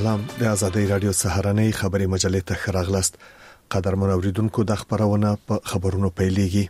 سلام، د آزادۍ رادیو سهارنۍ خبري مجلې ته خراغلاست. قدرمن اوریدونکو د خبرونه په خبرونو پیلېږي.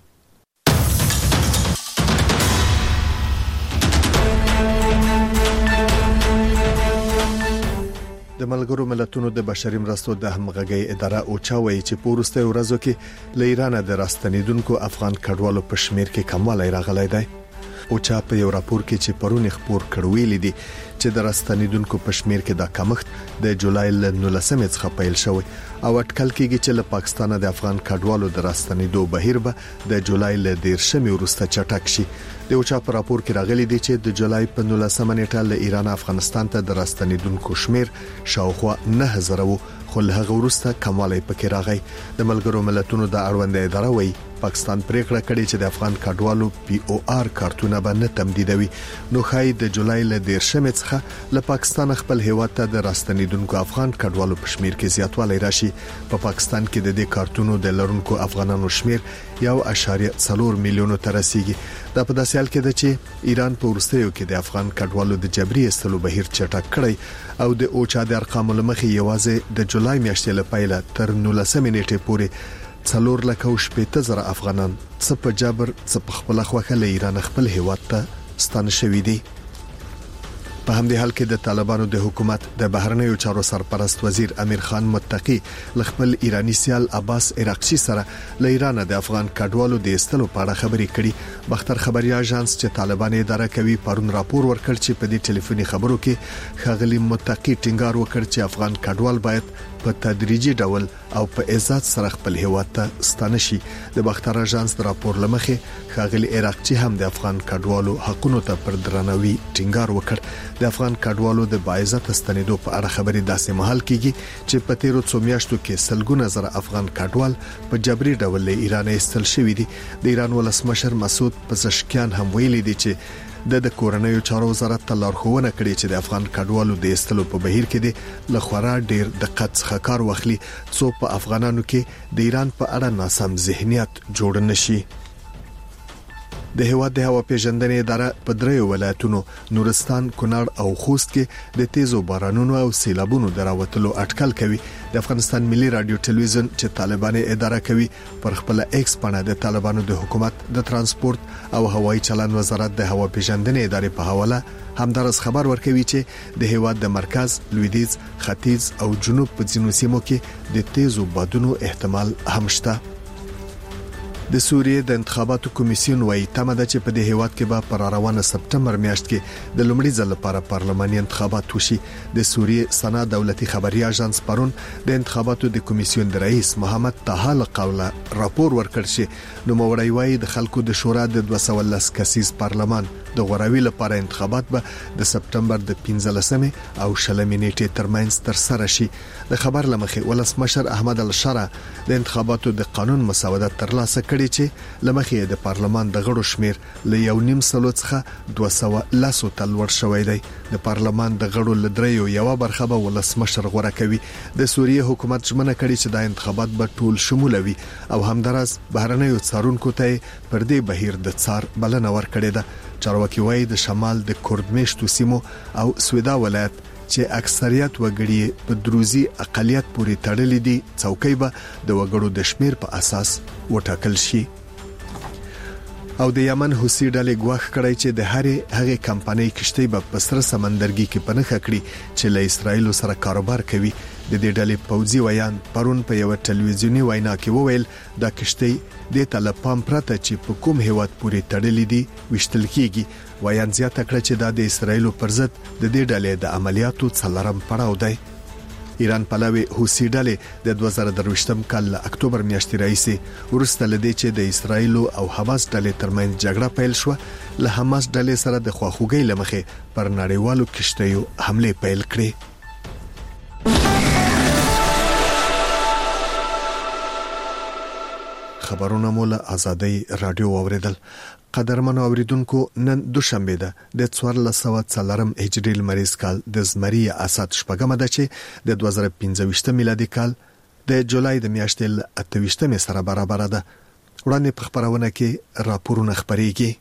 د ملګرو ملتونو د بشري مرستو د همغږي اداره اوچاوي چې پورسته ورځو کې ل ایران د راستنیدونکو افغان کډوالو په شمیر کې کموالی راغلی دی. اوچا په یو راپور کې چې پرون خبر کړوي لیدي چې د راستنیدونکو په شمیر کې د کمښت د جولای ل 19 څخه پیل شوی او اټکل کېږي چې له پاکستان د افغان کډوالو د راستنیدو بهیر به د جولای ل 13 وروسته چټک شي. د اوچا په راپور کې راغلي دي چې د جولای په 19 نیټه له ایران افغانستان ته د راستنیدونکو شمیر شاوخوا 9000 خو له هغه وروسته کموالی پکې راغی. د ملګرو ملتونو د اړوند اداره وایي پاکستان پریکړه کړې چې د افغان کډوالو POR کارتونه باندې تمدیدوي. نو خای د جولای ل 13 څخه له پاکستان خپل هیواد ته د راستنیدونکو افغان کډوالو په شمیر کې زیاتوالی راشي. په پاکستان کې د دې کارتونو د لرونکو افغانانو شمیر 1.4 میلیون ته رسیدي. دا په داسې حال کې ده چې ایران په ورستیو کې د افغان کډوالو د جبري استلو بهیر چټک کړی او د اوچا د ارقامو لمخې یوازې د جولای میاشتې له پیله تر 19 نیټې پورې 4,000 افغانان څه په جبر څه په خپل خوخه له ایران خپل هیواد ته ستانه شوي دي. په همدې حال کې د طالبانو د حکومت د بهرنیو چارو سرپرست وزیر امیر خان متقی خپل ایرانی سیال عباس عراقچی سره له ایران د افغان کډوالو د استلو په اړه خبرې کړي. بختر خبري اژانس چې طالبان اداره کوي پرون راپور ورکړ چې په دې ټلیفوني خبرو کې خاغلی متقی ټینګار وکړ چې افغان کډوال باید په تدریجي ډول او په عزت سره خپل هیواد ته ستانه شي. د بختر اژانس د راپور لمخې خاغلی عراقچی هم د افغان کډوالو حقونو ته پر درناوي ټینګار وکړ. د افغان کډوالو د باعزت ستنیدو په اړه خبرې داسې مهال کېږي چې په تیرو څو میاشتو کې سلګونه زره افغان کډوال په جبري ډول له ایران ایستل شوی دي. د ایران ولسمشر مسعود پزشکیان هم ویلي دي چې د کورنیو چارو وزارت ته لارښوونه کړې چې د افغان کډوالو د ایستلو په بهیر کې د لخوا ډیر دقت څخه کار واخلي څو په افغانانو کې د ایران په اړه ناسم ذهنیت جوړ نشي. د هیواد د هوا پیژندنې اداره په دریو ولایتونو نورستان، کونړ او خوست کې د تیزو بارانونو او سیلابونو دراوتلو اټکل کوي. د افغانستان ملي رادیو ټلویزیون چې طالبان اداره کوي پر خپل ایکس باندې د طالبانو د حکومت د ترانسپورت او هوایي چلند وزارت د هوا پیژندنې ادارې په حواله همدارس خبر ورکوي چې د هیواد د مرکز، لویدیځ، ختیځ او جنوب په ځینو سیمو کې د تیزو بادونو احتمال هم شته. د سوریې د انتخاباتو کمیسیون وايي تمه ده چې په دې هیواد کې به پر روانه سپټمبر میاشت کې د لومړي ځل لپاره پارلماني انتخابات وشي. د سوریې سنا دولتي خبري اژانس پرون د انتخاباتو د کمیسیون د رئیس محمد طه قوله راپور ورکړ چې نو موري وايي د خلکو د شورا د 210 کسیز پارلمان د غوراوي لپاره انتخابات به د سپټمبر د 15 او 20 نیټې ترمنځ تر سره شي. د خبر لمخې ولسمشر احمد الشرع د انتخاباتو د قانون مسودات ترلاسه کړي چې لمخې د پارلمان د غړو شمیر ل 1.5 څخه 210 ته لوړ شوی دی. د پارلمان د غړو لدریو یو برخه به ولسمشر غوړه کوي. د سوریې حکومت ژمنه کړې چې د انتخابات به ټول شمولوي او همدارس بهرنیو څارونکو ته پر دې بهیر د څار بلنه ورکړې ده. چارواکي وایي د شمال د کردمشتو سیمو او سویدا ولایت چې اکثریت وګړي په دروزي اقلیت پورې تړلې دي څوکۍ به د وګړو د شمیر په اساس وټاکل شي. او د یمن حوثي ډلې ګواښ کړی چې د هغه کمپنۍ کشتۍ په سره سمندرګي کې پنهخه کړي چې له اسرایل سره کاروبار کوي. د دې ډلې پوځي ویان پرون په یو ټلویزیونی وینا کې وویل دا کشتۍ د طالبان پرته چې په کوم هیواد پورې تړلې دي وشتل کیږي. ویان زیاته کړ چې دا د اسرایل پر ضد د دې ډلې د عملیاتو څلورم پړاو دی. ایران پلاوی حوثي ډلې د 2023 کال اکتوبر میاشتې راځي ورسته لدې چې د اسرایل او حماس ډلې ترمنځ جګړه پیل شو. له حماس ډلې سره د خواخوږۍ لمخې پر نړیوالو کشتیو حمله پیل کړې. خبرونه مولا آزادۍ رادیو اوریدل. قدرمن اوریدونکو نن دوشنبه ده د 1404 هجری لمریز کال د زمری اسات شپږم ده چې د 2015 میلادي کال د جولای د میاشتې 28 سره برابر ده. وړاندې په خبرونه کې راپورونه خبريږي.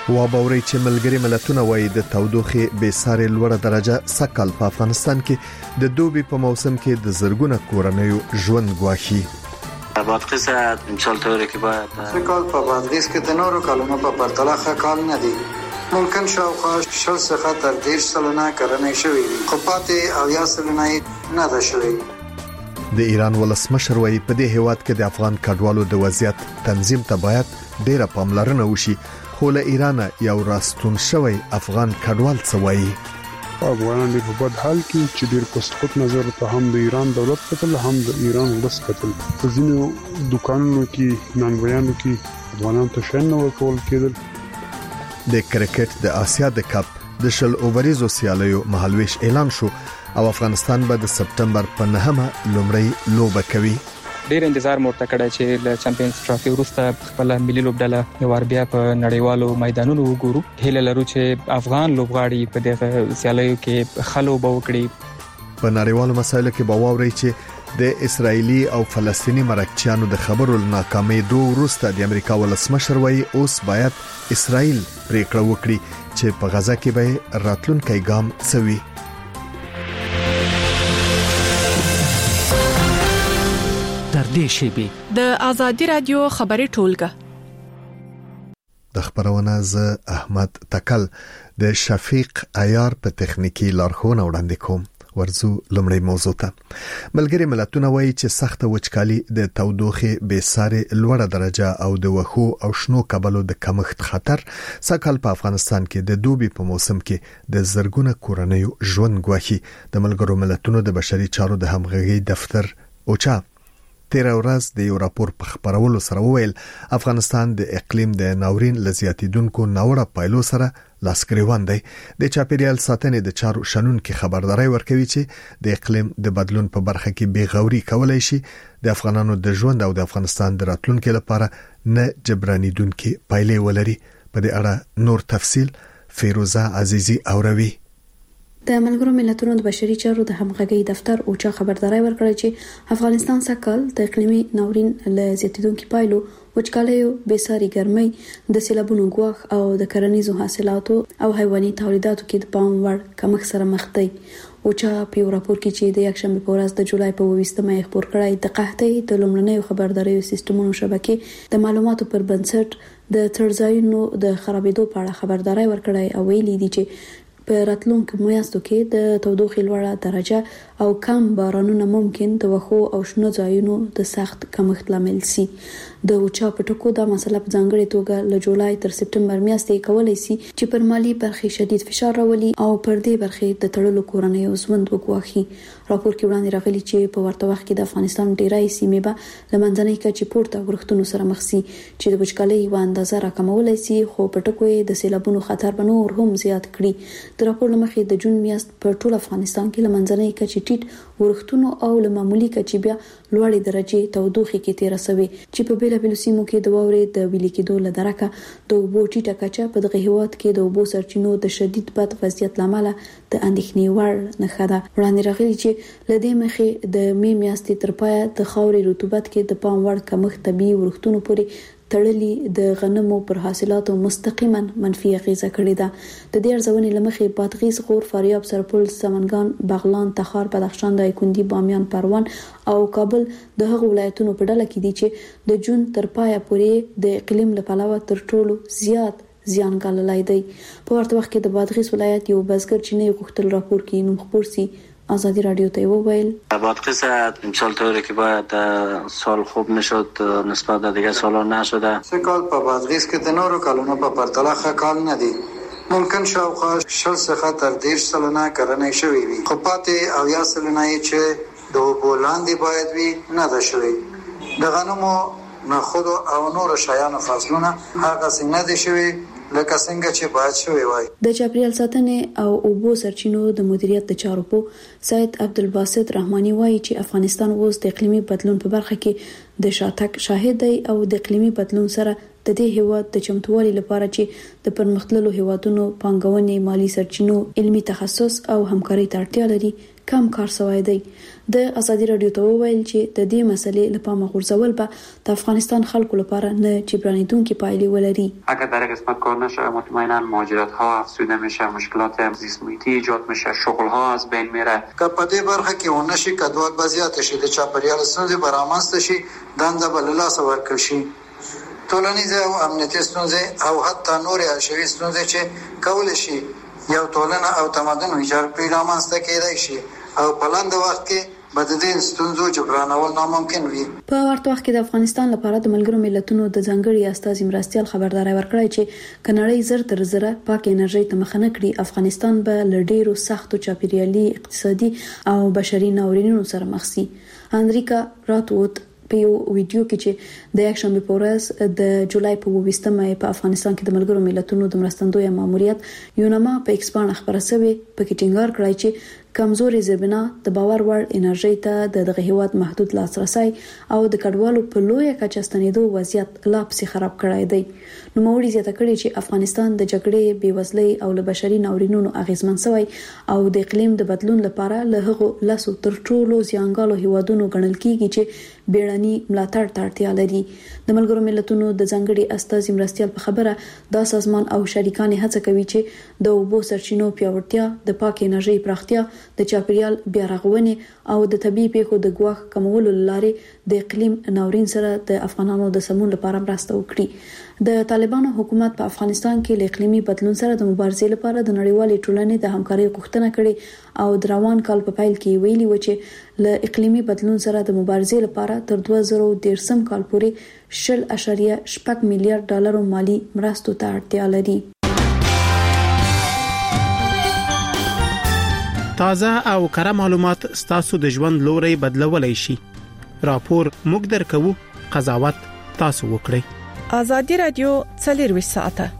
وابوري چې ملګری ملتونه وایي د تودوخې به ساري لوړه درجه سکل په افغانستان کې د دوبي په موسم کې د زرګونه کورنیو ژوند ګواښي. بادغیس امسال طوری که باید سکال په بادغیس کې د نورو کلونو په پرتله ښه کال نه دی. ممکن شاوخوا 60 څخه تر 10 سلنه کرنې شوې وي، خو پاتې 80 سلنه نه ده شوې. د ایران ولسمشر وایي په دې هیواد کې د افغان کډوالو د وضعیت تنظیم ته باید ډیره پاملرنه وشي، خو له ایران یو راستون شوی افغان کډوال څه وایي. افغانان په بد حال کې چې ډیر په سقوط نظر ته هم د ایران دولت قتل هم د ایران ولس قتل. په ځینو دکانونو کې نانوایانو کې افغانان ته شین ورکول کېدل. د کرکټ د آسیا د کپ د شل اووریزو سیالیو مهالویش اعلان شو او افغانستان به د سپتمبر په 9مه لومړی لوبه کوي. ډیر انتظار مورته کړی چې له چمپیونز ټرافي وروسته خپل ملي لوبډله یو بیا په نړیوالو میدانونو وګورو. هیله لرو چې افغان لوبغاړي په دغه سیالیو کې خلو به وکړي. په نړیوالو مسایلو کې به واوري چې د اسرایلی او فلسطینی مرکچیانو د خبرو ناکامۍ دوه وروسته د امریکا ولسمشر وایي اوس باید اسرائیل پریکړه وکړي چې په غزا کې به راتلونکي ګام سوي. تر دې شی د آزادی رادیو خبري ټولګه د خبرونه ز احمد تکل د شفیق عیار په تخنیکی لارښوونه وړاندې کوم. ورزو لمړی موضوع ته. ملګری ملتونه وایي چې سخت وچکالي د تودوخې به ساري لوړه درجه او د وښو او شنو کبلو د کمښت خطر سکل په افغانستان کې د دوبي په موسم کې د زرګونه کورنیو ژوند ګواښي. د ملګرو ملتونو د بشري چارو د همغږي دفتر اوچا تیر ورځ د یو راپور په خبرولو سره وویل افغانستان د اقلیم د ناورین لزیاتیدونکو ناوړه پایلو سره لاسګریوان دی. د چاپیریال ساتنې د چارو شنونکو خبرداري ورکوي چې د اقلیم د بدلون په برخه کې بیغوري کولای شي د افغانانو د ژوند او د افغانستان د راتلونکو لپاره نه جبرانیدونکو پایلې ولري. په دې اړه نور تفصيل فیروزه عزیزی اوروي. د ملګرو ملتونو د بشري چارو د همغږي دفتر اوچا خبرداري ورکړه چې افغانستان سکهال د اقلیمي ناورین له زیاتیدونکو پایلو وچکالۍ، بېساري ګرمۍ، د سیلابونو ګواښ او د کرنیزو حاصلاتو او حیواني تولیداتو کې د پام وړ کمښت سره مخ دی. اوچا په یو راپور کې چې د یکشنبه په ورځ د جولای په 28مه خبر کړی د قحطۍ د لومړنیو خبرداريو سیستمونو شبکې د معلوماتو پر بنسټ د ترځایونو د خرابېدو په اړه خبرداري ورکړی او ویلي دي چې په راتلونکو میاشتو کې د تودوخې لوړه درجه او کم بارانونه ممکن د وښو او شنو ځایونو د سخت کمښت لامل شي. د اوچا په ټکو دا مسله په ځانګړي توګه له جولای تر سپتمبر میاشتې کولای شي چې پر مالی برخې شدید فشار راولي او پر دې برخې د تړلو کورنیو ژوند وګواښي. راپور کې وړاندې راغلي چې په ورته وخت کې د افغانستان ډیری سیمې به لمنځنۍ کچې پورته ورښتونو سره مخ شي چې د وچکالۍ یو اندازه راکمولای شي، خو په ټکو یې د سیلابونو خطر به نور هم زیات کړي. د راپور لمخې د جون میاشت په ټول افغانستان کې لمنځنۍ کچې ټیټ ورښتونو او لمعمولي کچې بیا لوړې درجه تودوخې کې تیر شوی چې په بیلابیلو سیمو کې د واورې د ویلي کېدو لدرکه د اوبو ټیټه کچه په دغه هیواد کې د اوبو سرچینو د شدید بد وضعیت لامل د اندېښنې وړ نه خده. وړاندې راغلي چې لدې مخې د می میاشتې تر پایه د خاورې رطوبت کې د پام وړ کمښت طبيعي ورښتونو پورې تړلي د غنمو پر حاصلاتو مستقیما منفي اغیزه کړې ده. د دې ارزونې لمخې بادغیس، غور، فاریاب، سرپل، سمنګان، بغلان، تخار، بدخشان، دایکنډي، بامیان، پروان او کابل د هغو ولایتونو په ډله کې دي چې د جون تر پایه پورې د اقلیم له پلوه تر ټولو زیات زیان ګاللای دی. په ورته وخت کې د بادغیس ولایت یو بزګر چې نه غوښتل راپور کې نوم خپور سي آزادی رادیو ته وویل بادغیس امسال طوری که باید سال خوب نشد نسبت به دیگه سالا نشده. سکال په بادغیس کې د نورو کلونو په پرتله ښه کال نه دی. ممکن شاوخوا 60 څخه تر 10 سلنه کرنې شوې وي، خو پاتې 80 سلنه چې د اوبو لاندې باید وي نه ده شوې. د غنمو، نخودو او نورو شیانو فصلونه هغه څنګه دي شوي لکه څنګه چې باید شوی وای. د چاپیریال ساتنې او اوبو سرچینو د مدیریت د چارو په سید عبدالباسط رحماني وایي چې افغانستان اوس د اقلیمي بدلون په برخه کې د شاتګ شاهد دی او د اقلیمي بدلون سره د دې هیواد د چمتووالي لپاره چې د پرمختللو هیوادونو پانګونې، مالی سرچینو، علمي تخصص او همکاري ته اړتیا لري کم کار شوی دی. د ازادي رادیو ته ویل چې د دې مسلې لپاره غورځول به د افغانستان خلکو لپاره نه جبرانیدونکي پایلې ولري. اگر در قسمت کار نشه مطمئنا مهاجرت ها افزوده میشه، مشکلات زیست محیطی ایجاد میشه، شغل ها از بین میره. که په دې برخه کې ونشي کډوال بزیات شي د چاپریال ستونزې برامنست شي دنده بل لاس ورکړي شي. ټولنیز او امنیتي ستونزې او حتی نور عشوي ستونزې چې کول شي یو ټولنه او تمدن ویجاړ پیرامنست کېدای شي او په لاندې وخت کې بددین ستونزو جبرانول ناممکن وي. په ورته وخت کې د افغانستان لپاره د ملګرو ملتونو د ځانګړي استازي مرستيال خبرداري ورکړی چې کنړی زر تر زره پاک انرژي ته مخ نه کړي افغانستان به لډیرو سختو چاپیریالي اقتصادي او بشري ناورینونو سره مخ شي. انریکا راتوت په یو ویډیو کې چې د یک شنبه په ورځ د جولای په 28مه په افغانستان کې د ملګرو ملتونو د مرستندوی ماموریت یونما په ایکس باندې خبره شوې په کې ټینګار کړی چې کمزوري زیربنا د باور وړ انرژي ته دغه هیواد محدود لاسرسي او د کډوالو په لوی کچه ستنېدو وضعیت لا پسې خراب کړی دی. نو موري زیاته کړی چې افغانستان د جګړې بیوزلۍ او له بشري ناورینونو اغیزمن شوی او د اقلیم د بدلون لپاره له هغو لاسو تر ټولو زیانګالو هیوادونو ګڼل کیږي چې بیړني ملاتړ ته اړتیا لري. د ملګرو ملتونو د ځانګړي استازي مرستيال په خبره دا سازمان او شریکان هڅه کوي چې د اوبو سرچینو پیاوړتیا، د پاک انرژي پراختیا، د چاپیریال بیا رغونې او د طبيعي پیښو د ګواښ کمولو لارې د اقلیم ناورین سره د افغانانو د سمون لپاره مرسته وکړي. د طالبانو حکومت په افغانستان کې له اقلیمي بدلون سره د مبارزې لپاره د نړیوالې ټولنې د همکارۍ غوښتنه کړې او د روان کال په پایل کې ویلي و چې له اقلیمي بدلون سره د مبارزې لپاره تر 2013 کال پورې 10.8 میلیارډ ډالر مالی مرستو ته اړتیا لري. تازه او کره معلومات ستاسو د ژوند لوري بدلولای شي. راپور موږ درکو، قضاوت تاسو وکړئ. ازادي رادیو 24 ساعته.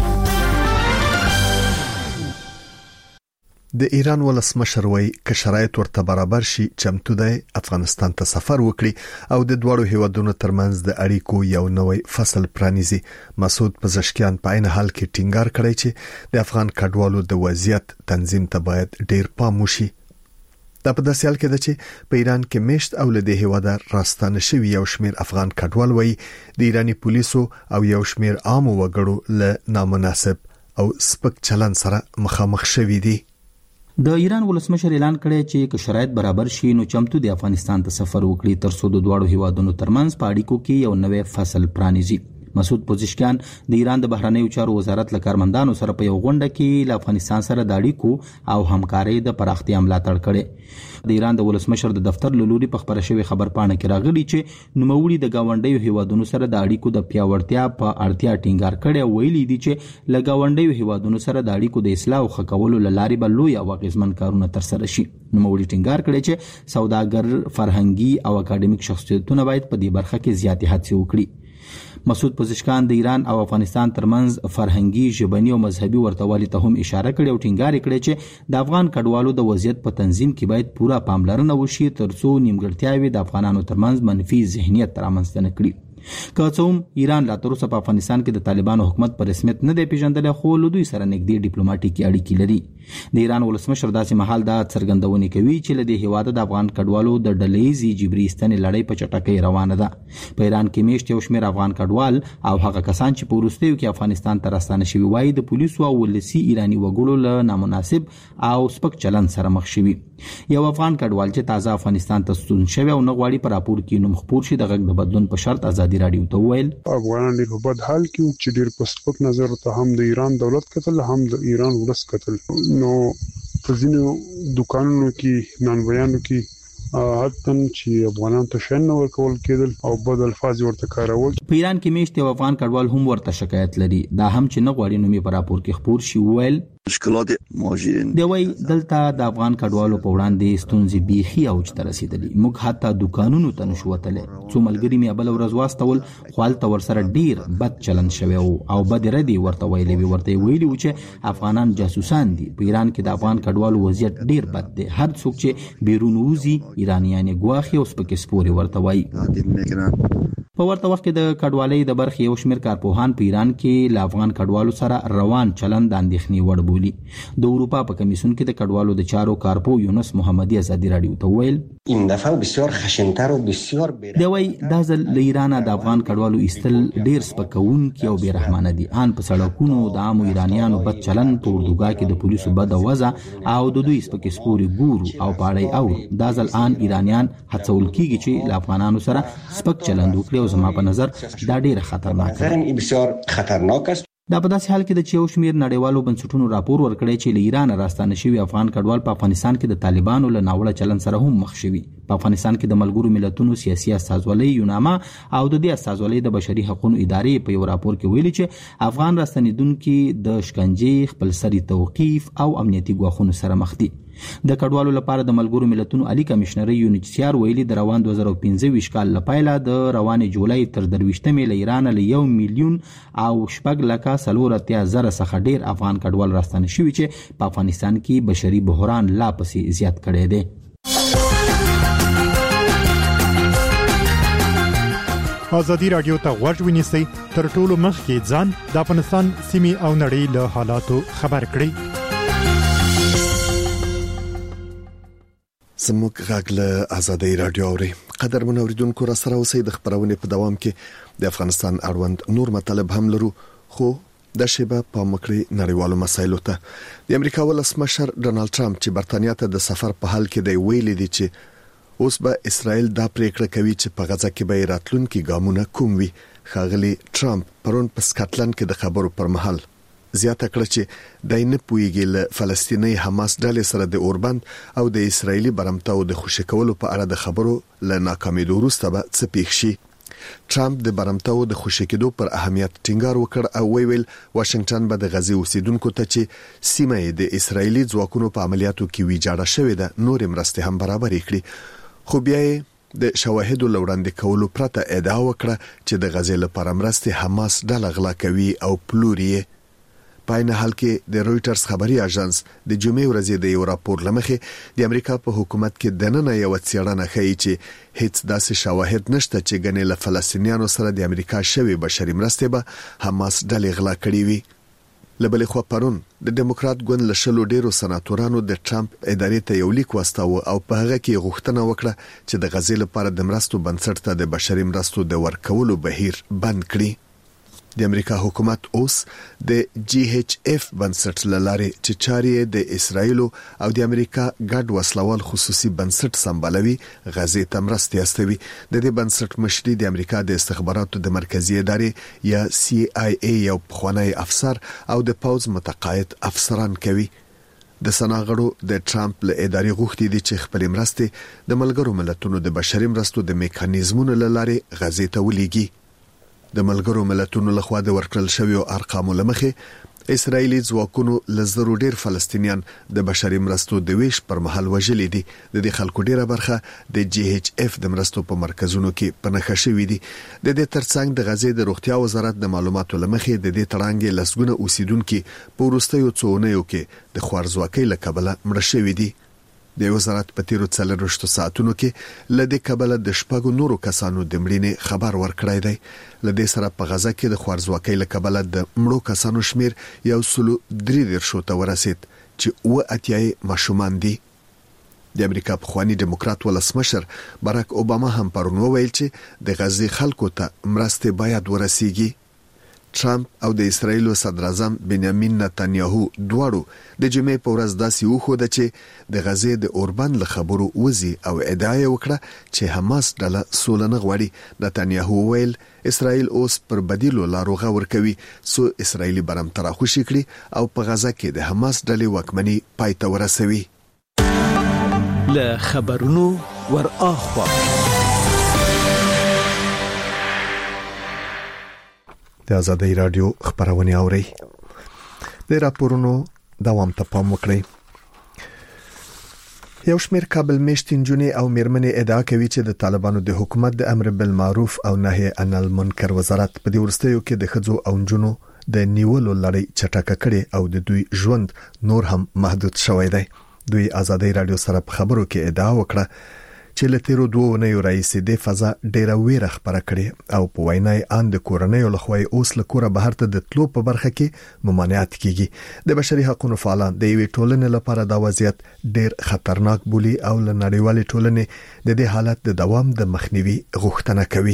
د ایران ولسمشر وایي ک شرایط ورته برابر شي چمتو دی افغانستان ته سفر وکړي او د دوړو هیوادونو ترمنځ د اړیکو یو نوې فصل پرانیزي. مسعود پزشکیان په عین حال کې ټینګار کړی چې د افغان کډوالو د وضعیت تنظیم ته باید ډیر پام وشي. دا په داسې حال کې ده چې په ایران کې مشت او له دې هیواده راستانه شوی یو شمیر افغان کډوال وایي د ایرانی پولیسو او یو شمیر عام وګړو له نامناسب او سپک چلن سره مخامخ شوي دي. د ایران ولسمشر اعلان کړی چې که شرایط برابر شي نو چمتو د افغانستان ته سفر وکړي ترڅو د دوړو هیوادونو ترمنځ په اړیکو کې یو نوې فصل پرانیزي. مسعود پزشکیان د ایران د بهرنیو چارو وزارت له کارمندانو سره په یو غونډه کې له افغانستان سره د اړیکو او همکارۍ د پراختیا ملاتړ کړي. د ایران د ولسمشر د دفتر له لوري په خبره شوی خبر پاڼه کې راغلی چې نوموړي د گاونډیو هیوادونو سره د اړیکو د پیاوړتیا په اړتیا ټینګار کړي او ویلي دي چې له گاونډیو هیوادونو سره د اړیکو د اصلاح او ښه کولو لارې به لوی او اغیزمن کارونه ترسره شي. نوموړي ټینګار کړي چې سوداګر، فرهنګي او اکاډمیک شخصیتونه باید په دې برخه کې زیاتې هڅې وکړي. مسعود پزشکان د ایران او افغانستان ترمنځ فرهنګي، ژبني او مذهبي ورتهوالي ته هم اشاره کړې او ټینګار کړی چې د افغان کډوالو د وضعیت په تنظیم کې باید پوره پاملرنه وشي ترڅو نیمګړتیاوې د افغانانو ترمنځ منفي ذهنیت رامنځته نه کړي. که څه هم ایران لا تر اوسه په افغانستان کې د طالبانو حکومت په رسمیت نه دی پیژندلی خو له دوی سره نږدې ډیپلوماټیکي اړیکې لري. د ایران ولسمشر داسې مهال دا څرګندونې کوي چې له دې هیواده د افغان کډوالو د ډلهیزې جبري ایستنې لړۍ په چټکۍ روانه ده. په ایران کې میشت یو شمېر افغان کډوال او هغه کسان چې په وروستیو کې افغانستان ته راستانه شوي وایي د پولیسو او ولسي ایراني وګړو له نامناسب او سپک چلند سره مخ شوي. یو افغان کډوال چې تازه افغانستان ته ستون شوی او نه غواړي په راپور کې نوم خپور شي د غږ د بدلون په شرط ازادي رادیو ته وویل افغانان ډېر په بد حال کې چې ډېر په سپک نظر ته هم د ایران دولت کتل هم د ایران ولس کتل. نو په ځینو دکانونو کې نانوایانو کې حتی چې افغانان ته شین ورکول کېدل او بد الفاظ ورته کارول. په ایران کې میشت یو افغان کډوال هم ورته شکایت لري دا هم چې نه غواړي نومي په راپور کې خپور شي. وویل مشکلات مهاجرین دی وای دلته د افغان کډوالو په وړاندې ستونزې بیخي اوج ته رسیدلې. موږ حتی دکانونو ته نشو وتلی. څو ملګري مې بل ورځ واستول خو هلته ورسره ډیر بد چلند شوی او بد ردی ورته ویلې ورته ویلي و چې افغانان جاسوسان دي. په ایران کې د افغان کډوالو وضعیت ډیر بد دی. هر څوک چې بیرون وځي ایرانیان ګواخي او سپکې سپورې ورته وایي. په ورته وخت کې د کډوالۍ د برخې یو شمېر کارپوهان په ایران کې له افغان کډوالو سره روان چلند د اندېښنې وړ بولي. د اروپا په کمیسیون کې د کډوالو د چارو کارپو یونس محمدي ازادي رادیو ته وویل این دفعه بسیار خشن‌تر و بسیار دی وای دا ځل له ایران د افغان کډوالو ایستل ډیر سپکونکي او بیرحمانه دي. ان په سړکونو د عامو ایرانیانو بد چلند په اردوګاه کې د پولیسو بد وضع او د دوی سپکې سپوري ګورو او پاړی او دا ځل ان ایرانیان هڅول کیږي چې له افغانانو سره سپک چلند وکړي او زما په نظر دا ډیر خطرناک دی. بسیار خطرناک است. دا په داسې حال کې د یو شمېر نړیوالو بنسټونو راپور ورکړی چې له ایران راستانه شوي افغان کډوال په افغانستان کې د طالبانو له ناوړه چلند سره هم مخ شوي. په افغانستان کې د ملګرو ملتونو سیاسي استازولۍ یوناما او د دې استازولۍ د بشري حقوقو ادارې په یو راپور کې ویلي چې افغان راستنیدونکو د شکنجې، خپلسري توقیف او امنیتي ګواښونو سره مخ دي. د کډوالو لپاره د ملګرو ملتونو عالی کمشنر یونیچسیار ویلي د روان 2015 کال لپاره د روان جولای تر 23 له ایران له 1 میلیون او 4,40,000 څخه ډیر افغان کډوال راستنه شوي چې په افغانستان کې بشري بحران لا پسې زیات کړی دی. ازادي رادیو ته غوږ ونیسئ تر ټولو مخکې ځان د افغانستان سیمې او نړۍ له حالاتو خبر کړئ. زموږ غږ له ازادي رادیو اوري. قدر منوریدونکو را سره اوسئ. د خبرونې په دوام کې د افغانستان اړوند نور مطالب هم لرو، خو د شیبه په مکړې نړیوالو مسایلو ته د امریکا ولسمشر ډونالد ټرمپ چې برتانیا ته د سفر په حال کې دی ویلي دي چې اوس به اسرائیل دا پریکړه کوي چې په غزا کې به راتلونکي ګامونه کوم وي. ښاغلي ټرمپ پرون په سکاټلند کې د خبرو پر مهال زیاته کړه چې دای نه پویږي له فلسطیني حماس ډلې سره د اوربند او د اسرایلی برمتاو د خوشی کولو په اړه د خبرو له ناکامیدو وروسته به څه پیښ شي. ټرمپ د برمتاو د خوشی کېدو پر اهمیت ټینګار وکړ او ویل واشنگټن به د غزي اوسیدونکو ته چې سیمه د اسرایلی ځواکونو په عملیاتو کې ویجاړه شوې ده نور مرسته هم برابر کړي. خو بیا د شواهدو لوړاندې کولو پرته ادعا وکړه چې د غزي لپاره مرسته حماس ډله غلا کوي او پلوري. په عین حال کې د رويټرز خبري اژانس د جمعې ورځې د یو راپور لمخې د امریکا په حکومت کې دننه یو څېړنه ښیي چې هیڅ داسې شواهد نشته چې ګنې له فلسطینیانو سره د امریکا شوی بشري مرسته به حماس ډلې غلا کړې وي. لبلې خو پرون د ډیموکرات ګوند له شلو ډیرو سناتورانو د ټرمپ ادارې ته یو لیک واستاوه او په هغه کې غوښتنه وکړه چې د غزې لپاره د مرستو بنسټ ته د بشري مرستو د ورکولو بهیر بند کړي. د امریکا حکومت اوس د GHF بنسټ لاره چې چاري د اسرایل او د امریکا ګډ وسلوال خصوصي بنسټ سمبالوي غزې ته مرستې استوي. د دې بنسټ مشري د امریکا د استخباراتو د مرکزی ادارې یا CIA یو پخوانی افسر او د پوز متقاعد افسران کوي. د سناغړو د ټرمپ له ادارې غوښتي دي چې خپل مرستې د ملګرو ملتونو د بشري مرستو د میکانیزمونو لاره غزې ته ولېږي. د ملګرو ملتونو لخوا د ورکړل شویو ارقامو لمخې اسرایلی ځواکونو لزرو ډیر فلسطینیان د بشري مرستو د ویش پر مهال وژلي دي. د دې خلکو ډیره برخه د GHF د مرستو په مرکزونو کې پنهخه شوې دي. د دې ترڅنګ د غزې د روغتیا وزارت د معلوماتو لمخې د دې تړانګې لسګونه اوسیدونکو په وروستیو څونیو کې د خوارځواکۍ له کبله مړ شوي دي. د وزارت په تیرو 4 ساعتونو کې لدې کبله د شپږو نورو کسانو د مړینې خبر ورکړی دی. لدې سره په غزا کې د خوارځواکۍ له کبله د مړو کسانو شمیر 133 ته ورسید چې 80 ماشومان دي. د امریکا پخوانی ډیموکرات ولسمشر باراک اوباما هم پرون وویل چې د غزې خلکو ته مرسته باید ورسیږي. ټرمپ او د اسرایل صدر اعظم بنیامین نتنیاهو دواړو د جمعې په ورځ داسې وښوده چې د غزې د اوربند له خبرو وزي او ادعا وکړه چې حماس ډله سوله نه غواړي. نتنیاهو ویل اسرایل اوس پر بدیلو لارو غور کوي سو اسرایلی برم تراخوشي کړي او په غزا کې د حماس ډلې واکمني پای ته ورسوي. له خبرونو ور اخوا د ازادي رادیو خبرونه اوري. د راپورونو دوام ته پام وکړئ. یو شمېر کابل میشتین جونې او میرمنې ادعا کوي چې د طالبانو د حکومت د امر بالمعروف او نهي عن المنکر وزارت په دې ورستیو کې د خځو او نجونو د نیولو لړۍ چټکه کړي او د دوی ژوند نور هم محدود شوی دی. دوی ازادي رادیو سره په خبرو کې ادعا وکړه چې له تیرو 2 اونیو راهیسې د فضا ډیره ویره خبره کړې او په وینای ان د کورنۍ لخوا اوس له کوره بهر ته د تلو په برخه کې ممانعت کیږي. د بشري حقوقو فعالان د یوې ټولنې لپاره دا وضعیت ډیر خطرناک بولي او له نړیوالې ټولنې د دې حالت د دوام د مخنیوي غوښتنه کوي.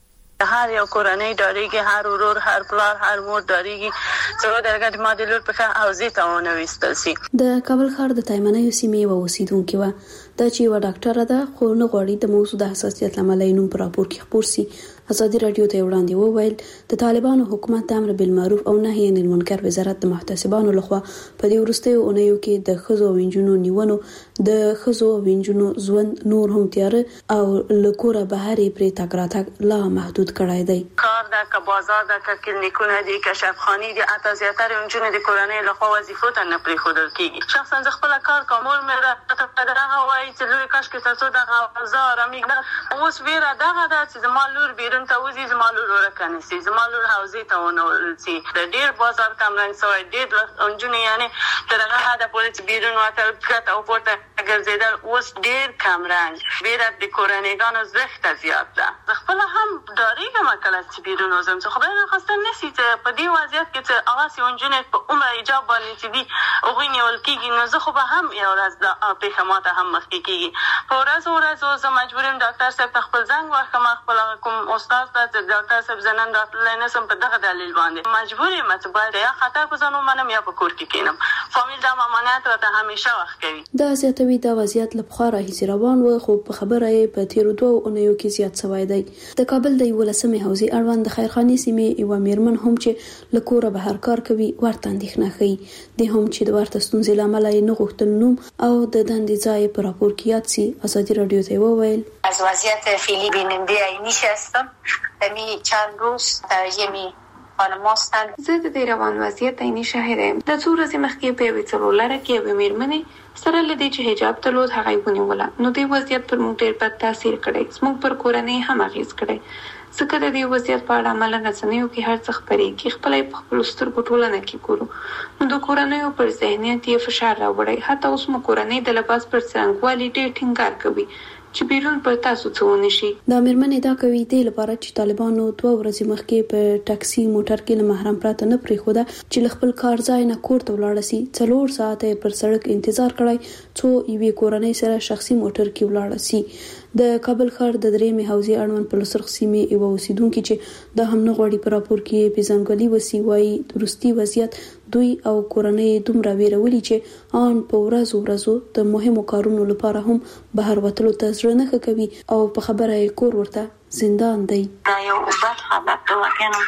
هر یو کورنۍ داریږي، هر ورور، هر پلار، هر مور داریږي چې درګه ماده لور په حوزه ته ونويستل شي. د کابل ښار د تایمنۍ سیمې و اوسیدونکو و د چې و ډاکټر ده خو نه غوړي د موضوع د حساسیت لامل نوم پر راپور کې خبر سي. ازادي رادیو ته وړاندې وویل د طالبانو حکومت د امر بالمعروف او نهي عن المنکر وزارت د محتسبانو لخوا په دې ورستیو اونیو کې د خزو وینجونو نیونو د خزو وینجونو ژوند نور هم تیار او لکوره بهاري پرې تاګراتک لا محدود کړای دی. کار دا که بازار دا که کلینیکونه دي که شفاخاني دي اته زیاتره وینجونو د کورنۍ لخوا وظیفو ته نه پرې خودل کیږي. شخصا ز خپل کار کومول مې ته پدغه وایي چې لوی کاش کې تاسو دغه زار امي اوس ویرا دغه د چې زمال لور بیرون ته وزي زمال لور ورکنه سي زمال لور حوزه ته ونول سي د ډیر بازار کمرنګ سوی ډیر وینجونو یعنی دغه هدا پولیس بیرون وته کته او پورته ګرځیدل اوس ډیر کمرنګ ویرا د کورنیګانو زخت زیات ده. خپل هم داریګه مکله چې بیرون وزم څه خدای نه خواسته نسی ته په دې وضعیت کې چې اواز وینجونو په عمر ایجاب باندې چې دی او غوینه ولکیږي نو زه خو به هم یو ورځ د پیغامات هم مخ کیږي. په ورځ زه مجبورم ډاکټر صاحب خپل زنګ واخم خپل کوم استاد ته ډاکټر صاحب زنن راتلای نه سم په دغه دلیل باندې مجبور یم چې باید یا خطر بزنم منم یا په کور کې کینم. فامیل د امانت راته همیشه وخت کوي. دا زیاتوي د وضعیت لپاره راهي روان و خو په خبره یې په تیرو 2 اونیو کې زیات سوای دی. د کابل د 11مې حوزې اړوند د خیرخاني سیمې یو میرمن هم چې لکوره بهر کار کوي ورته اندېښنه ښیي. د هم چې د ورته ستونزې لامل یې نه غوښتل نوم او د دندې ځای په راپور کې یاد سي. ازادي رادیو ته وویل از وضعیت فعلی بیننده عینی هستم. دمی چند روز ترجمه خانم هستند. زه د دې روان وضعیت عینی شاهد یم. د څو ورځې مخکې په یوې څلورلاره کې یوې میرمنې سره له دې چې حجاب درلود هغه یې ونیوله. نو دې وضعیت پر موږ ډېر بد تاثیر کړی. زموږ پر کورنۍ هم اغېز کړی. ځکه د دې وضعیت په اړه عملاً رسنیو کې هر څه خپرېږي. خپله یې په خپلو سترګو ټولنه کې ګورو. نو د کورنیو پر ذهنیت یې فشار راوړی. حتی اوس مو کورنۍ د لباس پر څرنګوالي ډېر ټینګار کوي چې بیرون پر تاسو څه ونشي. دا میرمنې دا کوي د لپاره چې طالبانو 2 ورځې مخکې په ټاکسي موټر کې له محرم پراته نه پریخوده چې له خپل کار ځای نه کور ته ولاړ شي. 4 ساعته پر سړک انتظار کړی څو یوې کورنۍ سره شخصي موټر کې ولاړ شي. د کابل ښار د 3مې حوزې اړوند په لسرخ سیمې یو اوسیدونکو چې د هم نه غوړي پر راپور کې پیژنګلي وسی وای درستي وضعیت دوی او کورنۍ دومره ویرولي چې ان په ورځو د مهمو کارونو لپاره هم بهر وتلو ته ځړنه کوي او په خبره یې کور ورته زندان دی. دا یو بد حالت دی. واقعا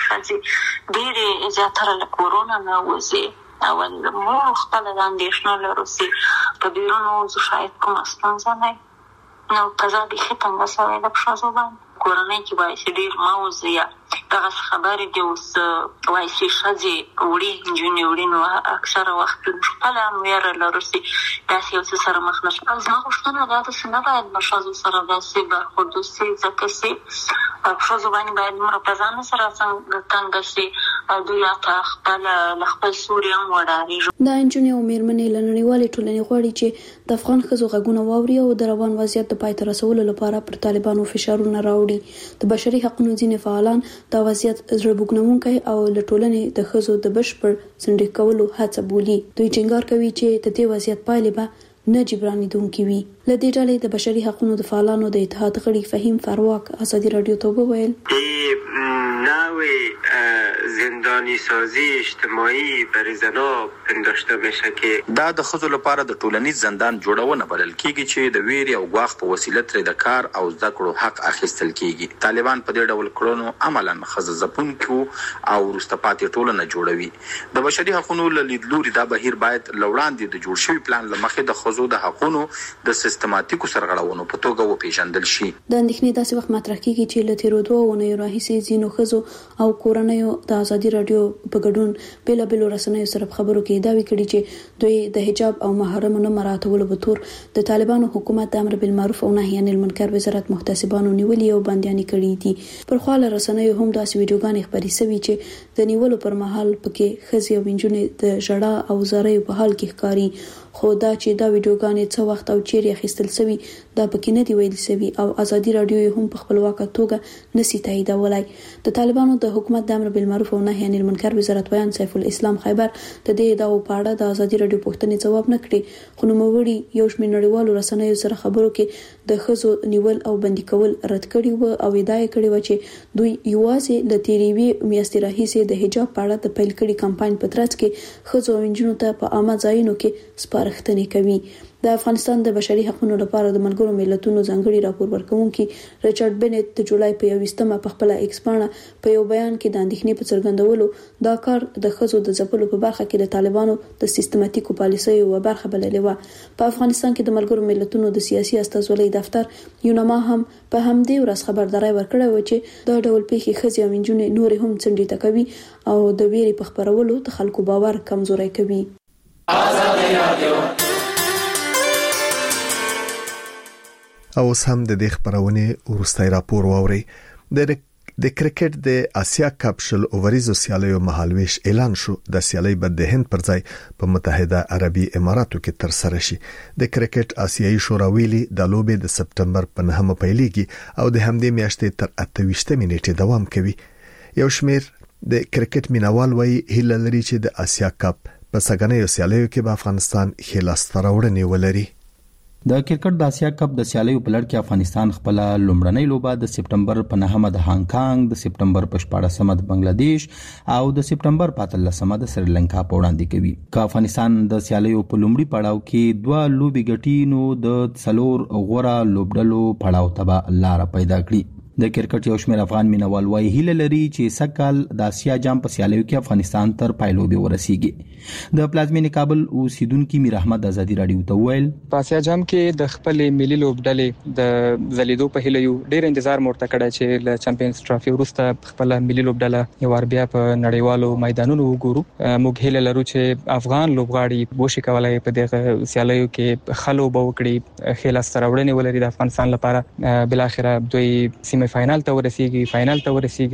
چې ډېر زیاتره له کورونا نه وځي او موږ خپل د اندېښنو لرو چې په بیرون وځو شاید کومه ستونزه نه نو قضا دې ښه تنګه سوی ده په ښځو باندې. کورنۍ کې باید چې ډېر مه وځي یا دغسې خبرې دي اوس وایي چې ښځې وړي نجونې وړي نو اکثره وخت خپله هم ویره لرو چې داسې یو څه سره مخ نه شو. زما غوښتنه دا ده چې نه باید له ښځو سره داسې برخورد وسي ځکه چې په ښځو باندې باید دومره په ځان سره تنګه شي دوی راته له خپل سوري هم وډارېږي. دا نجونې او میرمنې له نړیوالې ټولنې غواړي چې د افغان ښځو غږونه واوري او د روان وضعیت د پای ته رسولو لپاره پر طالبانو فشارونه راوړي. د بشري حقوقو ځینې فعالان دا وضعیت زړه بوږنونکی او له ټولنې د ښځو د بشپړ سنډي کولو هڅه بولي. دوی ټینګار کوي چې د دې وضعیت پایلې به نه جبرانېدونکې وي. له دې ډلې د بشري حقوقو د فعالانو د اتحاد غړي فهیم فرواک ازادي رادیو ته وویل نوع زندانی سازی اجتماعی برای زنا پنداشته میشه که دا د ښځو لپاره د ټولنیز زندان جوړونه بلل کیږي چې د ویرې او غواخ په وسیله ترې د کار او زده کړو حق اخیستل کیږي. طالبان په دې ډول کړنو عملاً ښځه ځپونکو او وروسته پاتې ټولنه جوړوي. د بشري حقوقو له لیدلوري دا بهیر باید له وړاندې د جوړ شوي پلان له مخې د ښځو د حقوقو د سیستماتیکو سرغړونو په توګه وپیژندل شي. د اندېښنې داسې وخت مطرح کیږي چې له تیرو 2 اونیو راهیسې ځینو ښځو او کورنیو د ازادي رادیو په ګډون بیلابیلو رسنیو سره خبرو کې داوی کړي چې دوی د حجاب او محرم نه مراعاتولو په تور د طالبانو حکومت د امر بالمعروف او نهي عن المنکر وزارت محتسبانو نیولي او بندياني کړي دي. پر خواله رسنیو هم داسې ویډیوګانې خبري سوي چې د نیولو پر مهال پکې ښځې او نجونې د ژړا او زارۍ په حال کې ښکاري خو دا چې دا ویډیوګانې څو وخت او چیرې اخیستل شوی دا پکې نه دی ویل شوی او ازادي رادیو هم په خپلواکه توګه نسی تاییدولای. د طالبانو د حکومت د امر بالمعروف او نهي عن المنکر وزارت ویان سیف الاسلام خیبر د دې داو پاړه د ازادي رادیو پوښتنې جواب نه کړي، خو نوموړي یو شمېر نړیوالو رسنیو سره خبرو کې د خزو نیول او بندي کول رد کړي وو او ادعا کړې و چې دوی یوازې د تیریوي میاشتې راهیسې د حجاب په اړه د پیل کړي کمپاین په ترڅ کې خزو او انجونو ته په عامه ځایونو کې سپارښتنې کوي. د افغانستان د بشري حقوقو لپاره د ملګرو ملتونو ځانګړي راپور ورکوونکي ریچارډ بنت د جولای په 21مه په خپل ایکس باندې په یو بیان کې د اندېښنې په څرګندولو دا کار د خزو د ځپلو په برخه کې د طالبانو د سیستماتیکو پالیسیو یو برخه بللې و. په افغانستان کې د ملګرو ملتونو د سیاسي استازولۍ دفتر یونما هم په همدې ورځ خبرداري ورکړه و چې دا ډول پیښې خزي او انجونې نور هم څنډې تکوي او د ویرې په خبرولو د خلکو باور کمزوري کوي. آزادي رادیو او اوس هم د دې خبرونه ورستای راپور واوري. د کرکټ د آسیا کپ شل اووریزو سیالیو مهالويش اعلان شو. د سیالي بد د هند پر ځای په متحده عربي اماراتو کې تر سره شي. د کرکټ آسیایي شورا ویلي د لوبې د سپټمبر په 9مه پیلېږي او د همدې میاشتې تر 28 نیټې دوام کوي. یو شمېر د کرکټ مینوال وایي هیله لري چې د آسیا کپ په سګنیو سیالیو کې به افغانستان خلاص تراوړنې ولري. د کرکټ د آسیا کپ د سیالیو په لړ کې افغانستان خپل لومړنۍ لوبه د سپټمبر په 9مه د هانګ کانګ، د سپټمبر په 14مه د بنگلاديش او د سپټمبر په 13مه د سریلانکا په وړاندې کوي. که افغانستان د سیالیو په لومړي پړاو کې 2 لوبي ګټي نو د څلور غوړه لوبډلو پړاو ته لار پیدا کړي. د کرکټ یو شمېر افغان مینوال وایي هیله لري چې سکهال د آسیا جام په سیالیو کې افغانستان تر پایلوبي ورسیږي. د پلازمینې کابل اوسیدونکو میر احمد آزادي رادیو ته ویل په آسیا جام کې د خپل ملي لوبډلې د زلیدو په هیله یو ډېر انتظار مورته کړی چې له چمپیونز ټرافي وروسته خپل ملي لوبډله یو بیا په نړیوالو میدانونو وګورو. موږ هیله لرو چې افغان لوبغاړي بوشي کولای په دغه سیالیو کې خلو بوکړي خلاص تراوړنې ولري د افغانستان لپاره. بل اخر دوی سیمه فائنل ته ورسیږي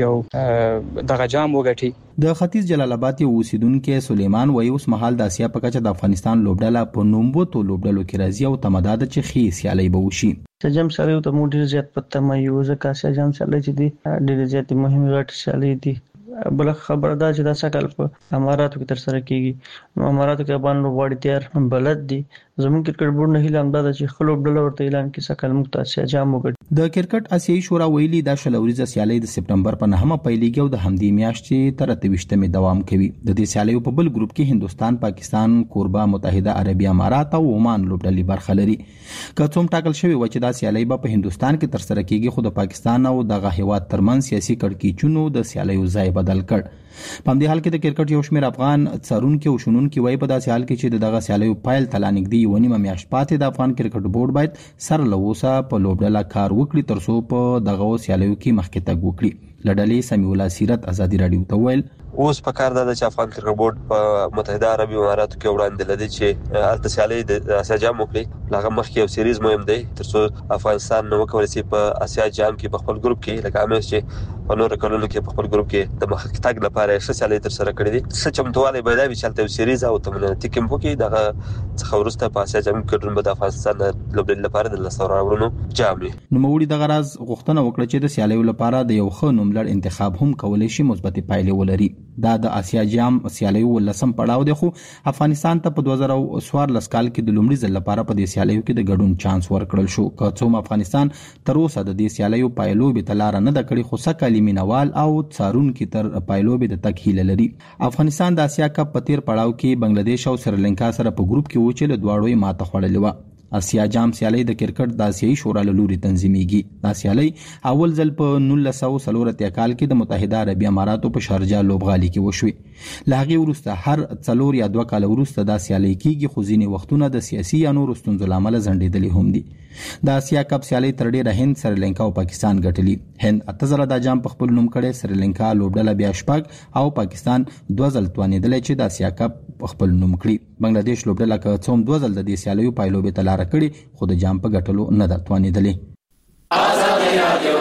او دغه جام وګټي. د ختیځ جلال آباد یو اوسیدونکو سلیمان وایي اوس مهال د آسیا په کچه د افغانستان لوبډله په نومبوتو لوبډلو کې راځي او تمداد چې خي سیالي به وشي. جام سیالي ته موږ ډیر زیات پته مې یو ځکه چې جام سیالي چې دي ډیر زیات مهمه غټ سیالي دي. بل خبر دا چې دا سکهال په اماراتو کې تر سره کیږي. نو اماراتو کې افغان لوبغاړي تیار بلد دي. زموږ کرکټ بورډ نه هیله همدا چې خلک لوبډله ورته اعلان کړي سکهال موږ ته آسیا جام وګټي. د کرکټ آسیایي شورا ویلي دا شلوریزه سیالي د سپټمبر په 9مه پیلېږي او د همدې میاشتې تر 28مه دوام کوي. د دې سیالیو په بل ګروپ کې هندستان، پاکستان، کوربه متحده عربي امارات او عمان لوبډلې برخه لري. که څوم ټاکل شوی و چې دا سیالي په هندستان کې تر سره کیږي خو د پاکستان او دغه هیواد ترمنځ سیاسي کړکېچونو د سیالیو ځای بدل کړ. په همدې حال کې د کرکټ یو شمېر افغان څارونکو او شنونکو وایي په داسې حال کې چې دغه سیالیو پایل تلانګدي یو نیمه میاشت پاتې د افغان کرکټ بورډ باید سره لوسه په لوبډله کار وکړي ترڅو په دغه سیالیو کې مخکې تګ وکړي. لړلې سمیع الله سیرت آزادي رادیو ته ویل اوس په کار ده چې افغان کرکټ بورډ په متحده عربي اماراتو کې وړاندې لدی چې الته سیالي د آسیا جام وکړي. لغه مخکې یو سیریز مهم دی ترڅو افغانستان نو وکولای شي په آسیا جام کې په خپل ګروپ کې لکه امس چې په نور کلونو کې په خپل ګروپ کې د مخکې تګ لپاره ښه سیالي تر سره کړې دي. څه چمتووالی باید وي چې الته یو سیریز او تمریناتي کیمپ وکړي. دغه څخه وروسته په آسیا جام کې ګډون به د افغانستان لوبډلې لپاره د لاسته راوړنو جام وي. نوموړي دغه راز غوښتنه وکړه چې د سیالیو لپاره د یو ښه نوملړ انتخاب هم کولای شي مثبت پایلې ولري. دا د آسیا جام سیالیو ولسم پړاو دی خو افغانستان ته په 2014 کال کې د لومړي ځل لپاره په دې سیالیو کې د ګډون چانس ورکړل شو. که څوم افغانستان تر اوسه د دې سیالیو پایلوبي تلار نه د کړي خو سکهال مینوال او څارونکو تر پایلوبي د تک هیله لري. افغانستان د آسیا کپ په تیر پړاو کې بنگلاديش او سریلانکا سره په ګروپ کې و چې له دواړو یې ماته خوړلې و. آسیا جام سیالي د کرکټ د آسیایي شورا له لوري تنظیمېږي. دا سیالي اول ځل په 1940 کال کې د متحده عربي اماراتو په شارجه لوبغالي کې وشوه. له هغې وروسته هر 4 یا 2 کال وروسته دا سیالي کیږي خو ځینې وختونه د سیاسي یا نورو ستونزو له امله ځنډېدلې هم دي. د آسیا کپ سیالي تر ډیره هند، سریلانکا او پاکستان ګټلي. هند 8 د جام په خپل نوم کړي، سریلانکا لوبډله بیا 6 او پاکستان 2 ځل توانېدل چې د آسیا کپ په خپل نوم کړي. بنگلاديش لوبډله که څوم 2 ځل د دې سیالیو پایلوبي تلاره کړي خو د جام په ګټلو نه ده توانېدلې. آزادي رادیو